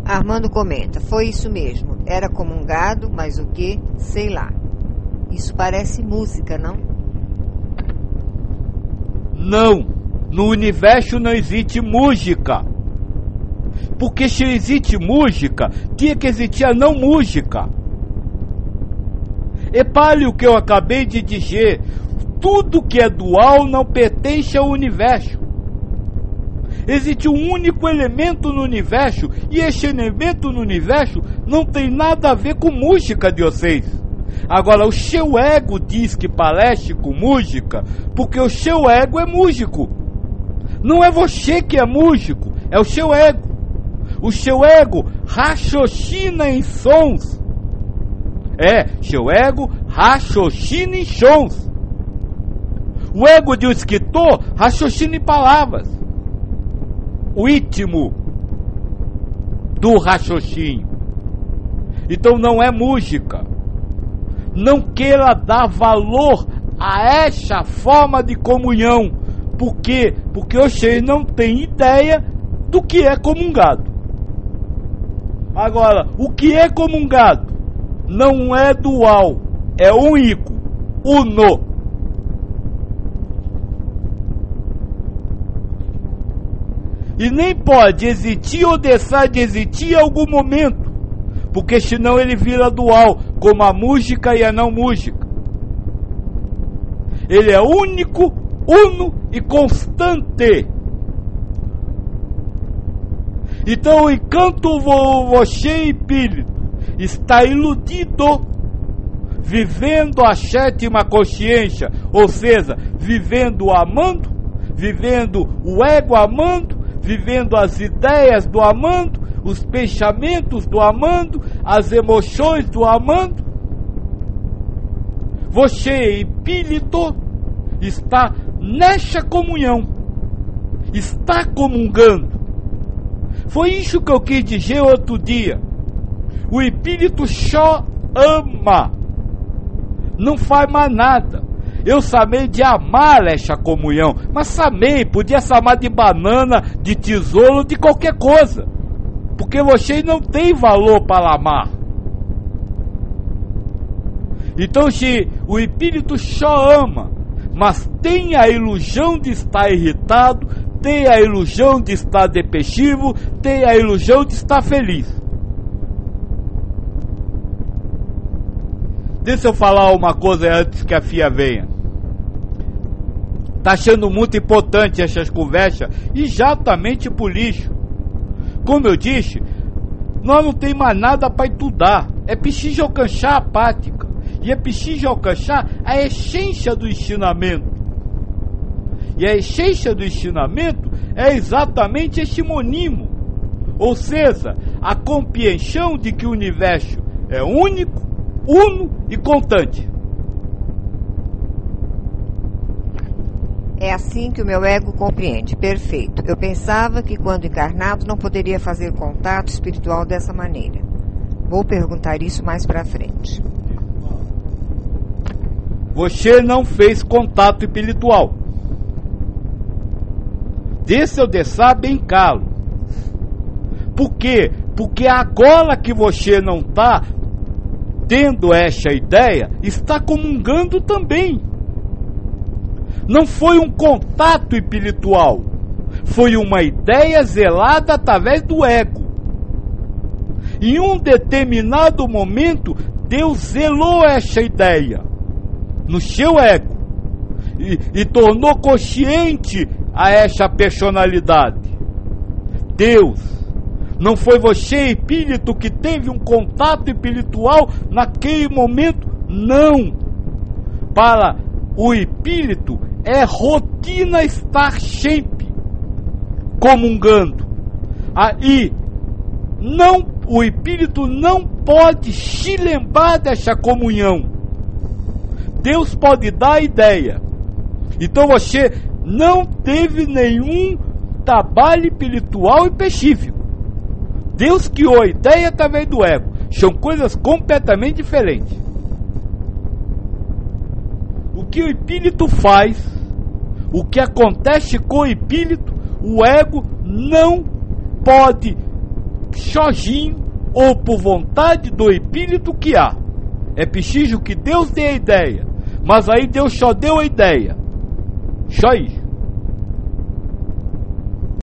Armando comenta, foi isso mesmo, era comungado, mas o que? Sei lá. Isso parece música, não? Não, no universo não existe música. Porque se existe música, tinha que existir a não música. Repare o que eu acabei de dizer, tudo que é dual não pertence ao universo. Existe um único elemento no universo, e esse elemento no universo não tem nada a ver com música de vocês. Agora, o seu ego diz que parece com música, porque o seu ego é músico. Não é você que é músico, é o seu ego. O seu ego raciocina em sons. Seu ego raciocina em sons. O ego de um escritor raciocina em palavras. O ritmo do raciocínio. Então não é música. Não queira dar valor a essa forma de comunhão. Por quê? Porque vocês não têm ideia do que é comungado. Agora, o que é comungado não é dual, é único, uno. E nem pode existir ou deixar de existir em algum momento, porque senão ele vira dual, como a música e a não música. Ele é único, uno e constante. Então, enquanto você, espírito, está iludido, vivendo a sétima consciência, ou seja, vivendo amando, vivendo o ego amando, vivendo as ideias do amando, os pensamentos do amando, as emoções do amando, você, espírito, está nessa comunhão, está comungando. Foi isso que eu quis dizer outro dia. O espírito só ama, não faz mais nada. Eu chamei de amar essa comunhão, mas chamei, podia chamar de banana, de tesouro, de qualquer coisa, porque vocês não têm valor para amar. Então, se o espírito só ama, mas tem a ilusão de estar irritado, tem a ilusão de estar depressivo, tem a ilusão de estar feliz. Deixa eu falar uma coisa antes que a Fia venha. Está achando muito importante essas conversas, exatamente por isso. Como eu disse, nós não temos mais nada para estudar. É preciso alcançar a prática. E é preciso alcançar a essência do ensinamento. E a essência do ensinamento é exatamente esse monimo. Ou seja, a compreensão de que o universo é único, uno e constante. É assim que o meu ego compreende. Perfeito. Eu pensava que quando encarnado não poderia fazer contato espiritual dessa maneira. Vou perguntar isso mais pra frente. Você não fez contato espiritual. Deixa eu deixar bem claro. Por quê? Porque agora que você não está tendo essa ideia, está comungando também. Não foi um contato espiritual, foi uma ideia zelada através do ego. Em um determinado momento, Deus zelou essa ideia no seu ego e tornou consciente a essa personalidade. Deus, não foi você, espírito, que teve um contato espiritual naquele momento? Não. Para o espírito é rotina estar sempre comungando. Aí não, o espírito não pode se lembrar dessa comunhão. Deus pode dar a ideia. Então você não teve nenhum trabalho espiritual específico. Deus criou a ideia através do ego. São coisas completamente diferentes. O que o espírito faz, o que acontece com o espírito, o ego não pode sozinho ou por vontade do Espírito que há. É preciso que Deus dê a ideia, mas aí Deus só deu a ideia. Só isso.